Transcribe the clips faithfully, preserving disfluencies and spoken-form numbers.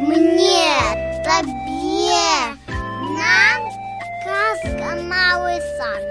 Мне, табе, нам казка «Малый сан».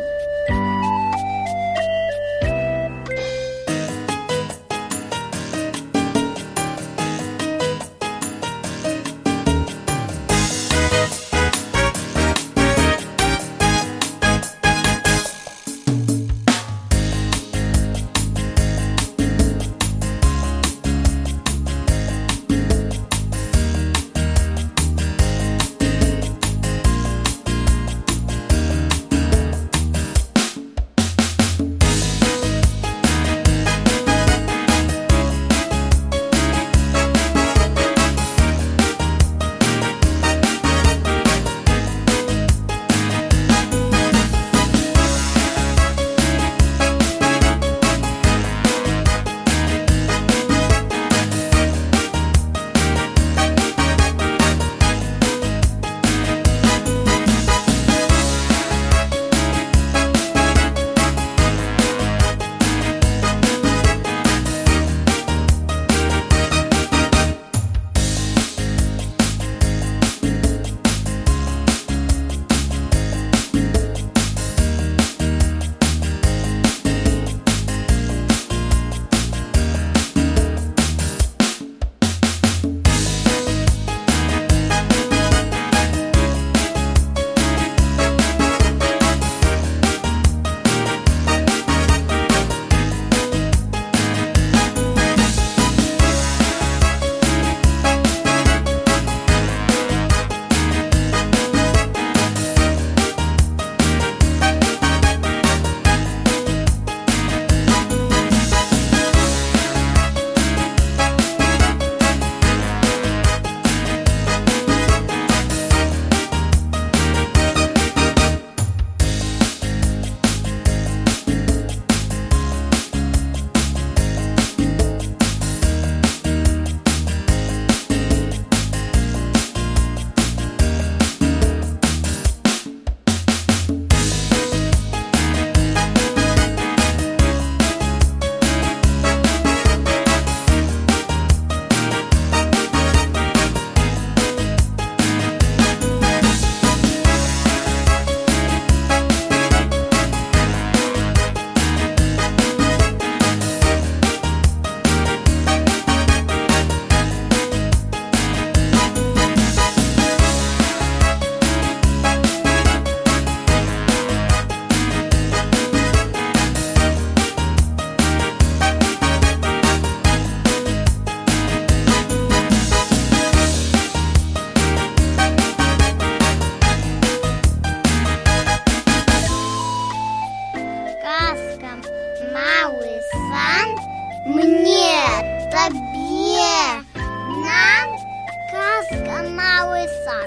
Мне, табе, нам казка «Малый сан».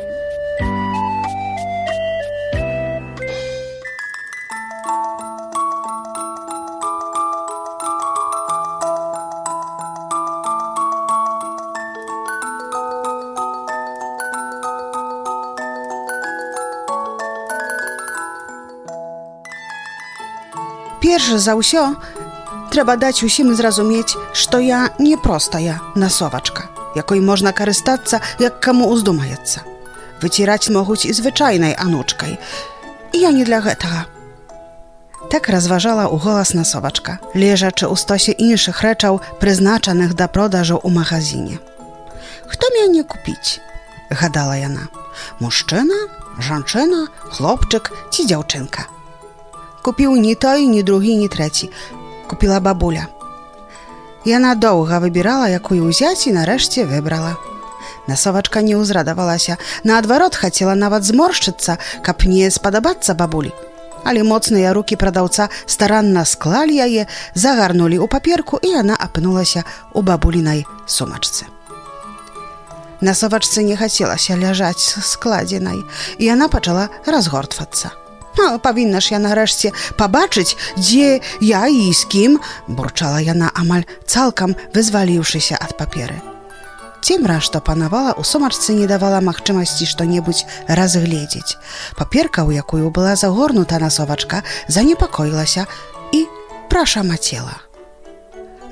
Перш за ўсё, трэба даць усім зразумець, што я не простая насовачка, якой можна карыстацца, як каму ўздумаецца. Выціраць могуць і звычайнай анучкай. Я не для гэтага. Так разважала ў голас насовачка, лежачы ў стосе іншых рэчаў, прызначаных да продажу ў магазине. Хто мяне купіць? Гадала яна. Мужчына, жанчына, хлопчык ці дзяўчынка? Купіў ні той, ні другі, ні трэці. Купіла бабуля. Яна доўга выбірала, якую ўзяць, і нарэшце выбрала. Насовачка не ўзрадавалася. Наадварот, хацела нават зморшчыцца, каб не спадабацца бабулі. Але моцныя рукі прадаўца старанна склалі яе, загарнулі ў паперку, і яна апынулася ў бабулінай сумачцы. Насовачцы не хацелася ляжаць складзенай, і яна пачала разгортвацца. «А, павінна ж я нарэшце пабачыць, дзе я і з кім», бурчала яна, амаль цалкам вызваліўшыся ад паперы. Цемра, што панавала ў сумачцы, не давала магчымасці што-небудзь разгледзець. Паперка, у якую была загорнута насовачка, занепакоілася і прашамацела.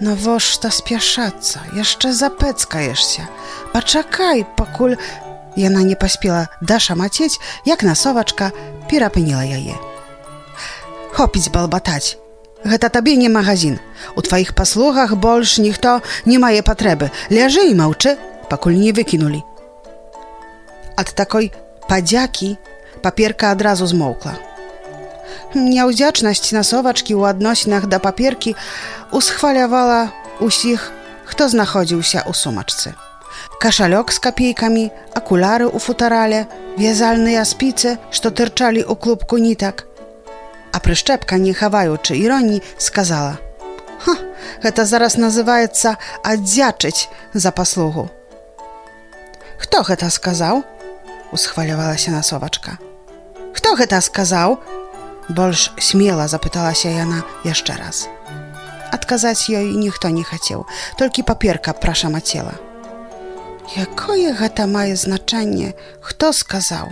Навошта спяшацца? Яшчэ запэцкаешся. Пачакай, пакуль... Яна не паспела дашамацець, як насовачка перапыніла яе. Хопіць балбатаць. Гэта табе не магазин. У тваіх паслугах больш ніхто не мае патрэбы. Ляжы і маўчы, пакуль не выкінулі. Ад такой падзякі паперка адразу змоўкла. Няўдзячнасць насовачкі ў адносінах да паперкі усхвалявала ўсіх, хто знаходзіўся ў сумачцы. Кашалёк з капейкамі, акуляры ў футарале, вязальныя спіцы, што тырчалі ў клубку нітак. А прышчэпка, не хаваючы іроніі, сказала: «Ха, гэта зараз называецца аддзячыць за паслугу». «Хто гэта сказаў?» – усхвалявалася насовачка. «Хто гэта сказаў?» – больш смела запыталася яна яшчэ раз. Адказаць ёй ніхто не хацеў, толькі паперка прашамацела. Якое гэта мае значэнне, хто сказаў?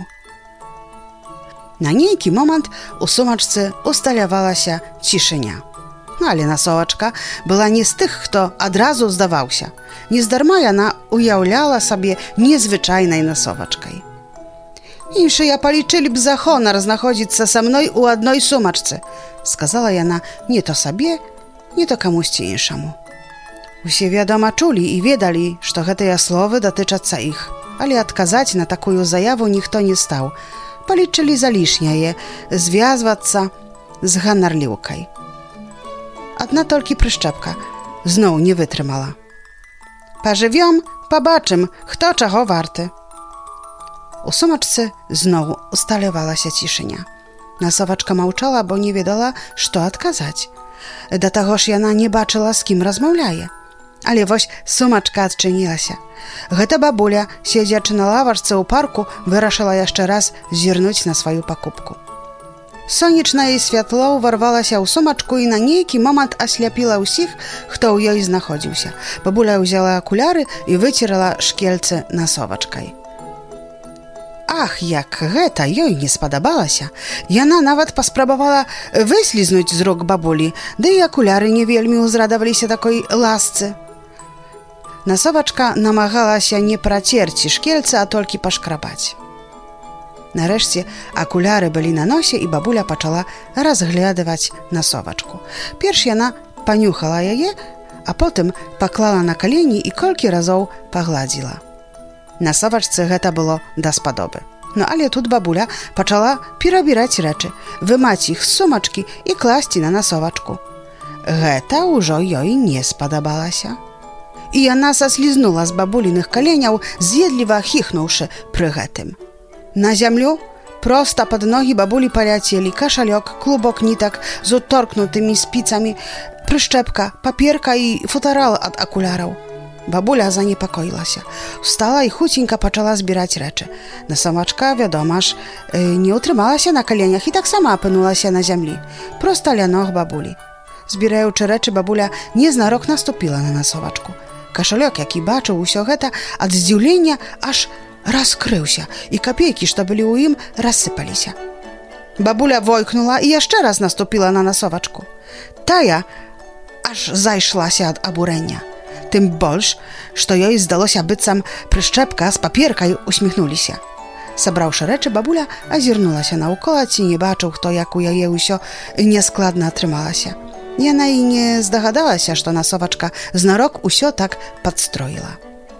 На нейкі момант у сумачцы усталявалася цішыня. Але насовачка была не з тых, хто адразу здаваўся. Нездарма яна уяўляла сабе незвычайнай насовачкай. «Іншыя палічылі б за хонар знаходзіцца са мной у адной сумачцы», сказала яна не то сабе, не то камусьці іншаму. Усе, вядома, чулі і ведалі, што гэтыя словы датычацца іх, але адказаць на такую заяву ніхто не стаў. Палічылі за лішняе звязвацца з ганарліўкай. Адна толькі прышчэпка зноў не вытрымала. «Пажывём, пабачым, хто чаго варты». У сумачцы зноў усталявалася цішыня. Насовачка маўчала, бо не ведала, што адказаць. Да таго ж яна не бачыла, з кім размаўляе. Але вось сумачка адчынілася. Гэта бабуля, сядзячы на лавачцы ў парку, вырашыла яшчэ раз зірнуць на сваю пакупку. Сонечнае святло ўварвалася ў сумачку і на нейкі момант асляпіла ўсіх, хто ў ёй знаходзіўся. Бабуля ўзяла акуляры і выцерала шкельцы насовачкай. Ах, як гэта ёй не спадабалася. Яна нават паспрабавала выслізнуць з рук бабулі, ды і акуляры не вельмі ўзрадаваліся такой ласцы. Насовачка намагалася не працерці шкельцы, а толькі пашкрабаць. Нарэшце акуляры былі на носе, і бабуля пачала разглядаваць насовачку. Перш яна панюхала яе, а потым паклала на калені і колькі разоў пагладзіла. Насовачцы гэта было даспадобы. Ну, але тут бабуля пачала перабіраць рэчы, вымаць іх з сумачкі і класці на насовачку. Гэта ўжо ёй не спадабалася. І яна саслізнула з бабуліных каленяў, з'едліва хіхнуўшы пры гэтым. На зямлю проста пад ногі бабулі паляцелі кашалёк, клубок нітак з уторкнутымі спіцамі, прышчэпка, паперка і футарал ад акуляраў. Бабуля занепакоілася. Встала і хуценька пачала збіраць рэчы. Насовачка, вядома ж, не ўтрымалася на каленях і таксама апынулася на зямлі, проста ля ног бабулі. Збіраючы рэчы, бабуля незнарок наступіла на насовачку. Кашалёк, які бачыў усё гэта, ад здзіўлення аж раскрыўся, і капейкі, што былі ў ім, рассыпаліся. Бабуля войкнула і яшчэ раз наступіла на насовачку. Тая аж зайшлася ад абурэння. Тым больш, што ёй здалося, быццам прышчэпка з паперкай усміхнуліся. Сабраўшы рэчы, бабуля азірнулася наўкола, ці не бачыў, хто як у яе ўсё нескладна атрымалася. Яна і не здагадалася, што насовачка знарок усё так падстроіла.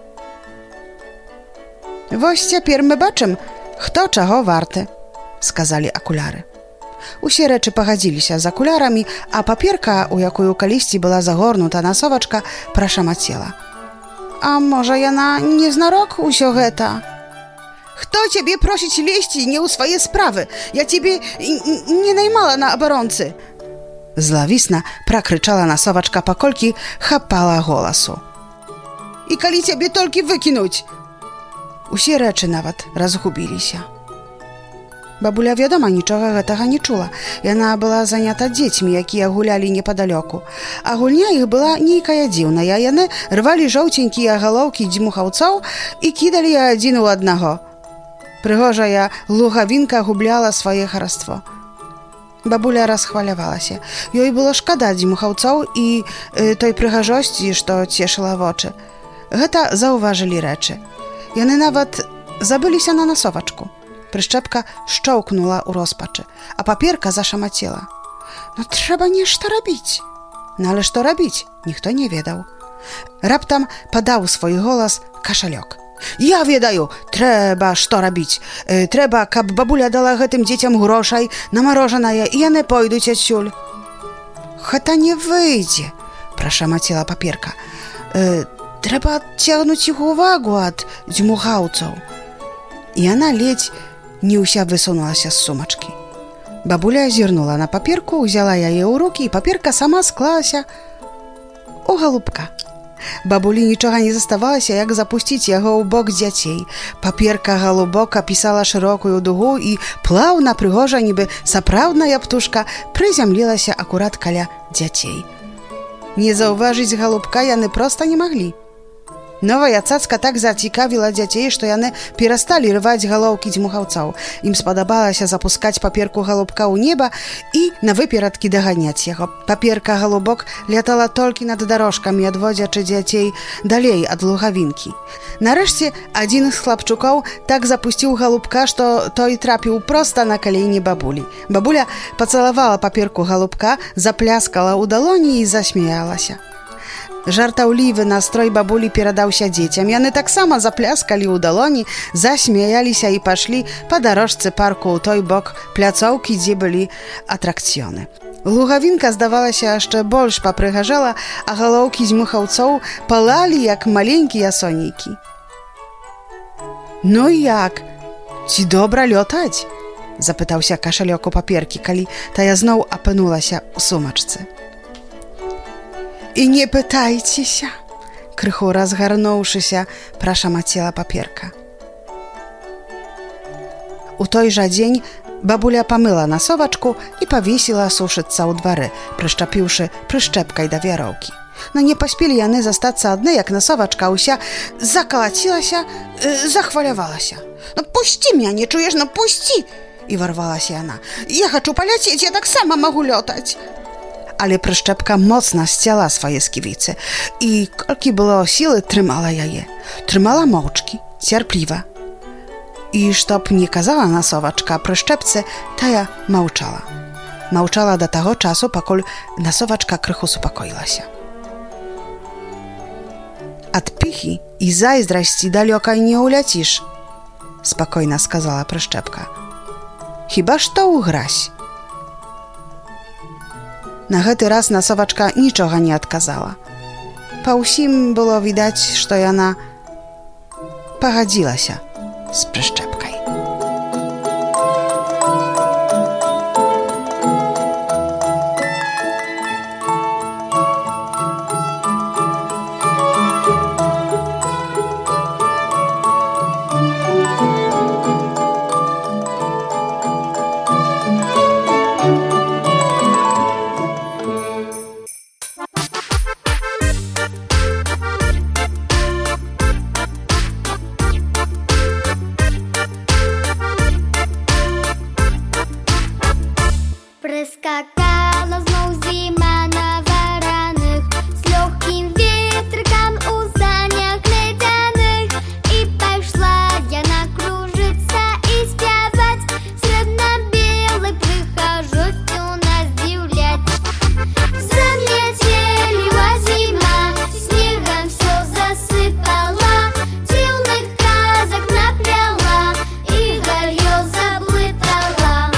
«Вось цяпер мы бачым, хто чаго варты», – сказалі акуляры. Усе рэчы пагадзіліся з акулярамі, а паперка, у якую калісьці была загорнута насовачка, прашамацела. «А можа, яна не знарок усё гэта?» «Хто цябе просіць лезці не ў свае справы? Я цябе не наймала на абаронцы!» Злавісна пракрычала насовачка, паколькі хапала голасу. «І калі цябе толькі выкінуць?» Усе рэчы нават разгубіліся. Бабуля, вядома, нічога гэтага не чула. Яна была занята дзецьмі, якія гулялі непадалёку. А гульня іх была нейкая дзіўная. Яны рвалі жоўценькія галоўкі дзьмухаўцоў і кідалі адзін у аднаго. Прыгожая лугавінка губляла свае хараство. Babulia rozchwalowała się. Jej było szkoda dmuchałców i y, tej przychazzości, co cieszyła w oczy. Geta zauważyli rzeczy. Jany nawet zabyli się na nasowaczku. Pryszczepka szczołknęła u rozpaczy, a papierka zaszamacila. No trzeba nieszto robić. No ależ to robić, nikt to nie wiedział. Raptam padał swój głos kaszeliok. Ja wiedаю, trzeba što robić. E, trzeba, kab babulia dała tym dzieciom groszaj na mrożonaje i one pójdą cieciul. Chata nie wyjdzie, praszamacila papierka. E, trzeba ciągnąć ich uwagę od dmuchałców. I ona leć Niusia wysunęła się z sumaczki. Babulia zirnęła na papierku, wzięła jej u ruki i papierka sama sklała się u голубка. Babuli niczego nie zostawało się, jak zapuścić jego u bok dzieci. Papierka голубок pisała szeroką długą i plawna, prygorza, niby saprawna jabtuszka, przyziemliła się akurat kaля dzieci. Nie zauważyć голубка jany prosto nie mogli. Nowa cacka tak zaciekawiła dzieci, że jany przestali rwać головки dmuchałców. Im spodobało się zapuskać papierku голубка u nieba i na wypieratki doganiać jego. Papierka голубок latała tylko nad dorożkami, odwodziaczy dzieci dalej od luchawinki. Nareszcie один z chłopczyków tak zapuścił голубка, że to i trafił prosto na kolenie babuli. Babulia pocałowała papierku голубка, zaplaskała u dłoni i zaśmiała się. Żartowliwy nastrój babuli передał się dzieciom. Jany tak samo zaplaskali u dłoni, zaśmiejali się i poszli po dorożce parku u той bok placówki, gdzie byli atrakcjony. Luchawinka zdawała się jeszcze больш попрыгажала, a головки dmuchałców palali jak maleńkie jasoniki. No i jak? Ci dobra lotać? Zapytał się kaszeliok o papierki, kali ta ja znowu apenuła się u sumaczce. I nie pytajcie się, krychu rozgarnąwszy się, praszamacila papierka. U tojże dzień babulia pomyła nasowaczku i powiesiła suszyć u dwory, przyszczepiwszy przyszczepkaj do wiarołki. No nie pośpieli jany zostać odne, jak nasowaczka usia zakalaciła się, yy, zachwalowała się. No puści mnie, nie czujesz, no puści! I warwała się ona. Ja chcę polecieć, ja tak sama mogę lotać. Ale przyszczepka mocno ścięła swoje skiwice i kolki było siły, trzymała je. Trzymała moczki, cierpliwa. I sztop nie kazała nasowaczka przyszczepce, ta ja małczała. Małczała do tego czasu, поколь nasowaczka krychu uspokoiła się. Od pichy i zazdrości daleko nie ulecisz, spokojna skazała przyszczepka. Chyba że ugraś. Na ten raz nasowaczka niczego nie odkazała. Po usim było widać, że ona pogodziła się z przyszczepką. Skakała znów zima na waranych, z lekkim wietrkiem u saniach ledzianych. I poszła Jana krużyca i śpiewać, srebrno-białej przychozzością nas dziwiać. Zamiecieliła zima, śniegiem все zasypała, dziwnych казок naplała i gальё zaplытала.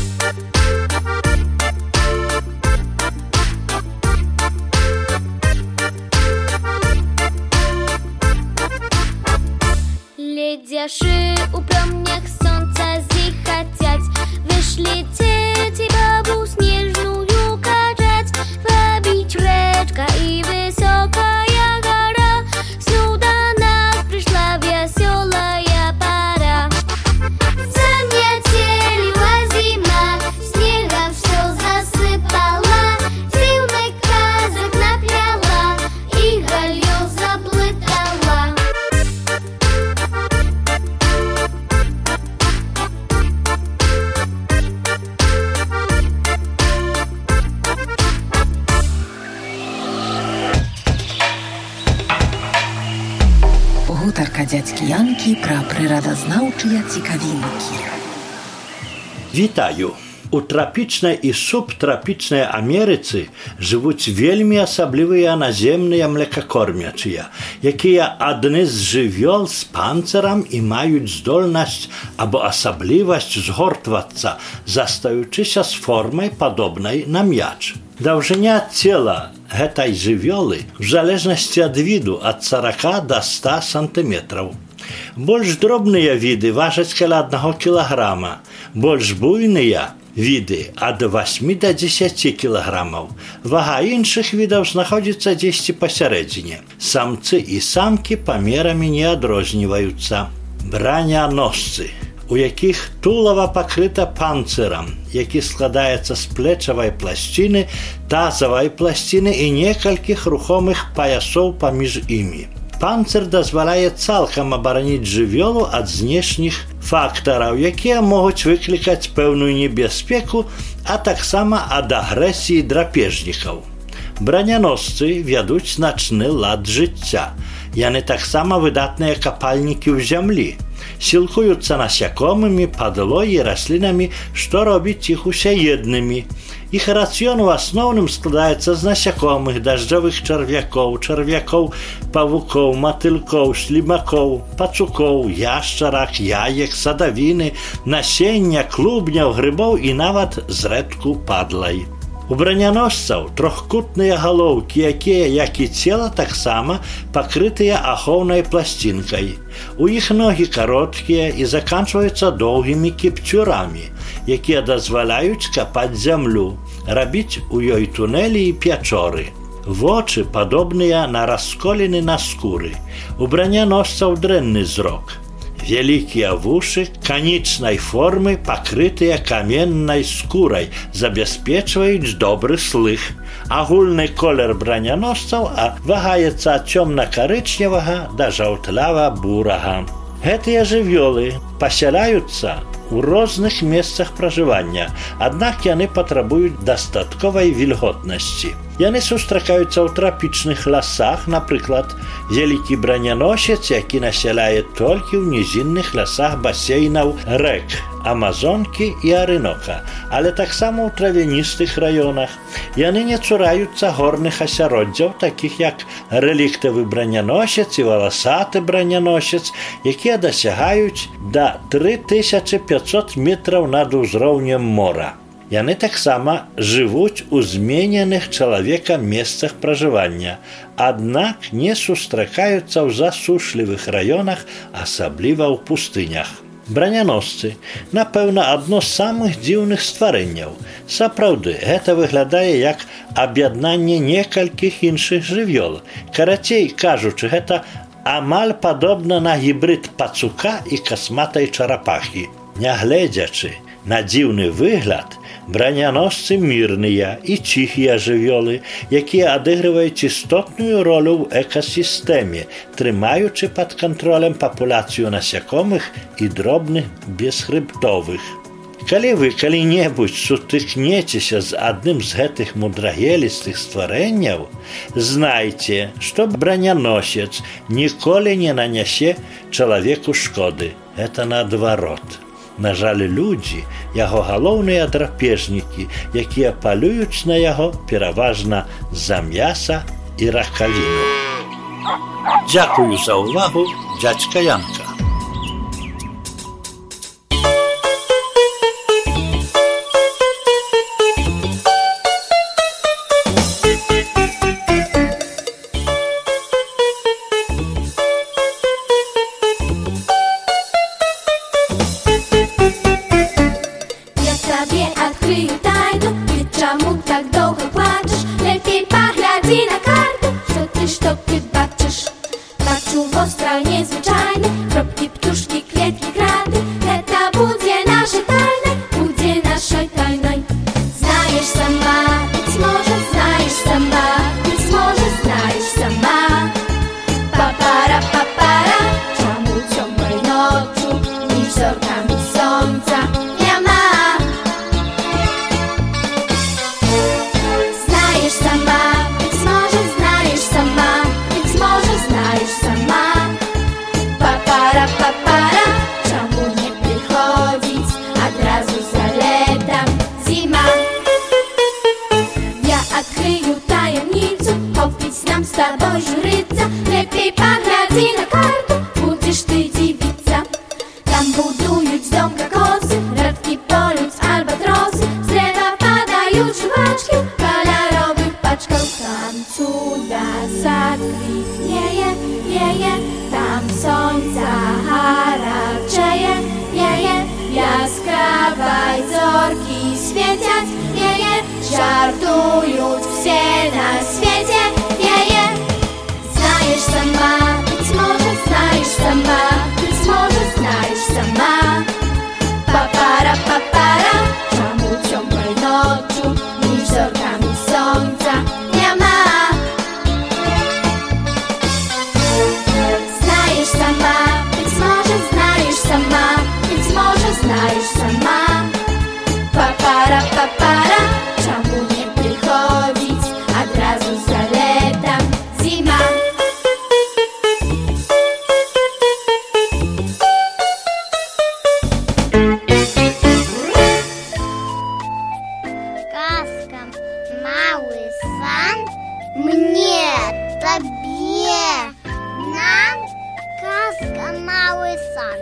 Ледяши у промнях солнца захотят, вышли дети бабу снежную качать. Побить речка и высокая гора, сюда нас пришла веселая пора. Заметелила зима, снегом все засыпала, дивных казок напляла и гальё заплытала. Гутарка дзядзькі Янкі пра прырадазнаўчыя цікавінкі. Вітаю! У трапічнай і субтрапічнай Амерыцы жывуць вельмі асаблівыя наземныя млекакормячыя, якія адны з жывёл з панцырам і маюць здольнасць або асаблівасць згортвацца, застаючыся з формай падобнай на мяч. Даўжыня цела гэтай жывёлы в залежнасці ад віду ад сорока до ста сантыметраў. Больш дробныя віды важаць каля аднаго кілаграма, больш буйныя віды ад восьмі до дзесяці кілаграмаў. Вага іншых відаў знаходзіцца дзесьці пасярэдзіне. Самцы і самкі памерамі не адрозніваюцца. Браняносцы, у якіх тулава пакрыта панцырам, які складаецца з плечавай пласціны, тазавай пласціны і некалькіх рухомых паясоў паміж імі. Панцыр дазваляе цалкам абараніць жывёлу ад знешніх фактараў, якія могуць выклікаць пэўную небяспеку, а таксама ад агрэсіі драпежнікаў. Браняносцы вядуць начны лад жыцця. Яны таксама выдатныя капальнікі ў зямлі. Сілкуюцца насякомымі, падлой і раслінамі, што робіць іх усяеднымі. Іх рацыён у асноўным складаецца з насякомых, дажджавых чарвякоў, чарвякоў, павукоў, матылкоў, слімакоў, пацукоў, яшчарак, яек, садавіны, насення, клубняў, грыбоў і нават зрэдку падлай. У браняносцаў трохкутныя галоўкі, якія, як і цела, таксама пакрытыя ахоўнай пласцінкай. У іх ногі кароткія і заканчваюцца доўгімі кіпцюрамі, якія дазваляюць капаць зямлю, рабіць у ёй тунэлі і пячоры. Вочы падобныя на расколіны на скуры. У браняносцаў дрэнны зрок. Вялікія вушы канічнай формы, пакрытыя каменнай скурай, забяспечваюць добры слых. Агульны колер браняносцаў вагаецца ад цёмна-карычневага да жаўтлява-бурага. Гэтыя жывёлы пасяляюцца у розных месцах пражывання, аднак яны патрабуюць дастатковай вільготнасці. Яны сустракаюцца ў трапічных лясах, напрыклад, вялікі браняносец, які насяляе толькі ў нізінных лясах басейнаў рэк Амазонкі і Арынока, але таксама ў травяністых раёнах. Яны не цураюцца горных асяроддзяў, такіх як рэліктавы браняносец і валасаты браняносец, якія дасягаюць да тры тысячы пяцьсот метраў над узроўнем мора. Яны таксама жывуць у змененых чалавекам месцах пражывання, аднак не сустракаюцца ў засушлівых раёнах, асабліва ў пустынях. Браняносцы, напэўна, адно з самых дзіўных стварэнняў. Сапраўды, гэта выглядае як аб'яднанне некалькіх іншых жывёл. Карацей кажучы, гэта амаль падобна на гібрид пацука і касматай чарапахі. Нягледзячы на дзіўны выгляд, браняносцы мірныя і ціхія жывёлы, якія адыгрываюць істотную ролю ў экасістэме, трымаючы пад кантролем папуляцыю насякомых і дробных бесхрыбтовых. Калі вы калі-небудзь сутыкнецеся з адным з гэтых мудрагелістых стварэнняў, знайце, што браняносец ніколі не нанясе чалавеку шкоды. Гэта наадварот. На жаль, людзі, яго галоўныя драпежнікі, якія палююць на яго пераважна за мяса і ракавіну. Дзякую за ўвагу, дзядзька Янка. Что ты бачыш? Бачу востра незвычайны, тобой журиться. Лепей погляди на карту, будешь ты дивиться. Там будують дом кокосы, радки полюць альбатросy. Z drzewa padają żuwaczki w kolorowych paczkach. Tam cuda sad kwitnieje, wieje, tam słońca haraczeje, wieje, jaskrawaj zorki świeciać, wieje, żartują wsie na świecie, wieje. Znajesz sama, być może znajesz sama, być może znajesz sama. Papara, papara, czemu ciągłej noczu, niż zorkami słońca nie ma. Znajesz sama, być może znajesz sama, być może znajesz sama. Papara, papara, czemu nie przychodzić, od razu za letem zima. Казка «Mały сан». Мне, тебе, нам казка «Mały сан».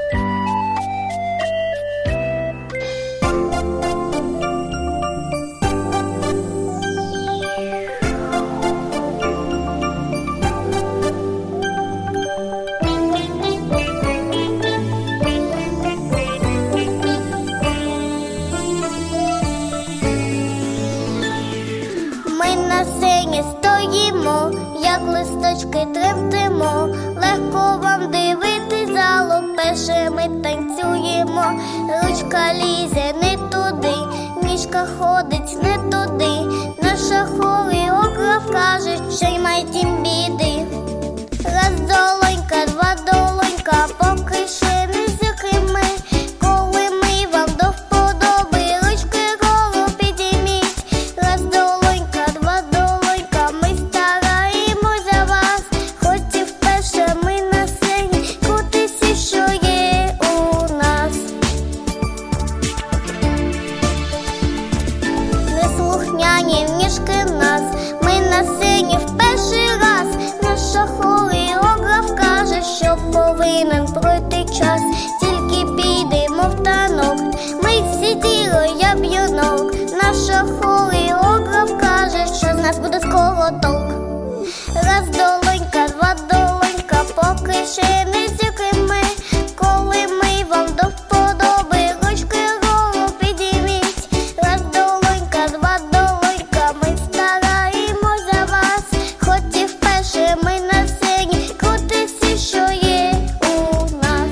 Ми на сцені стоїмо, як листочки тремтимо. Легко вам дивитись залу, першими танцюємо. Ручка лізе не туди, ніжка ходить не туди. Наша хореограф каже, що й май тім біди. Раз долонька, два долонька, поки ще не зюкими. Коли ми вам до вподоби, ручки вгору підійміть. Раз долонька, два долонька, ми стараємось за вас. Хоч і вперше ми на сцені, крутися, що є у нас. Неслухняні ніжки в нас, ми на сцені в перший раз. Наша хореограф каже, що повинен пройти час. Тільки підемо в танок, ми всі тіло, я б'юнок. Наша хореограф каже, що з нас буде скоро толк. Раз долонька, два долонька, поки ще не зюкими. Коли ми вам до вподоби, ручки вгору підійміть. Раз долонька, два долонька, ми стараємось за вас. Хоч і вперше ми на сцені, крутися, що є у нас.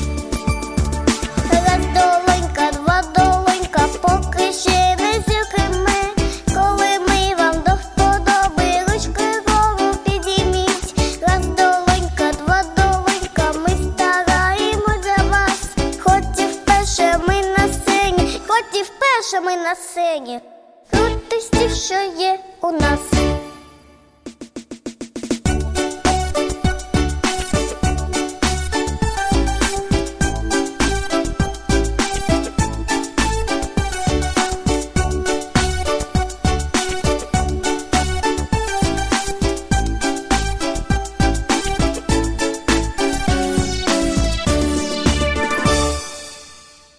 Раз долонька, два долонька, поки ще не зюкими. Коли ми вам до вподоби, ручки вгору підійміть. Раз долонька, два долонька, ми стараємось за вас. Хоч і вперше ми на сцені, хоч і вперше ми на сцені, крутися, що є у нас.